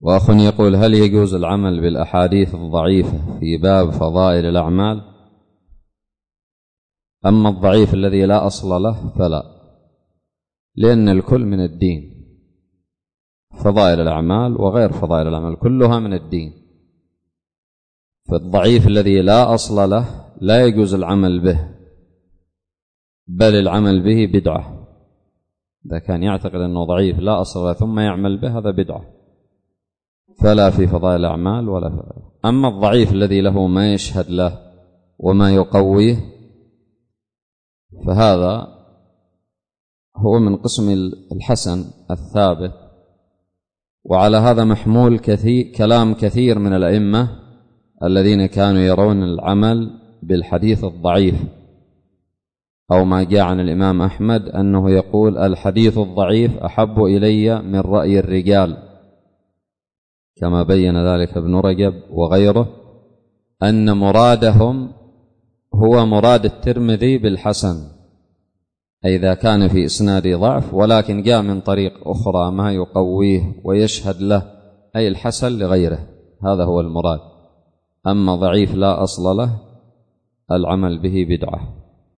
وأخ يقول: هل يجوز العمل بالأحاديث الضعيفة في باب فضائل الأعمال؟ أما الضعيف الذي لا أصل له فلا، لأن الكل من الدين، فضائل الأعمال وغير فضائل الأعمال كلها من الدين. فالضعيف الذي لا أصل له لا يجوز العمل به، بل العمل به بدعة. إذا كان يعتقد أنه ضعيف لا أصل له ثم يعمل به هذا بدعة، فلا في فضائل الأعمال ولا في. أما الضعيف الذي له ما يشهد له وما يقويه فهذا هو من قسم الحسن الثابت. وعلى هذا محمول كلام كثير من الأئمة الذين كانوا يرون العمل بالحديث الضعيف، أو ما جاء عن الإمام أحمد أنه يقول: الحديث الضعيف أحب إلي من رأي الرجال، كما بين ذلك ابن رجب وغيره، أن مرادهم هو مراد الترمذي بالحسن، أي إذا كان في إسناد ضعف ولكن جاء من طريق أخرى ما يقويه ويشهد له، أي الحسن لغيره، هذا هو المراد. أما ضعيف لا أصل له العمل به بدعة.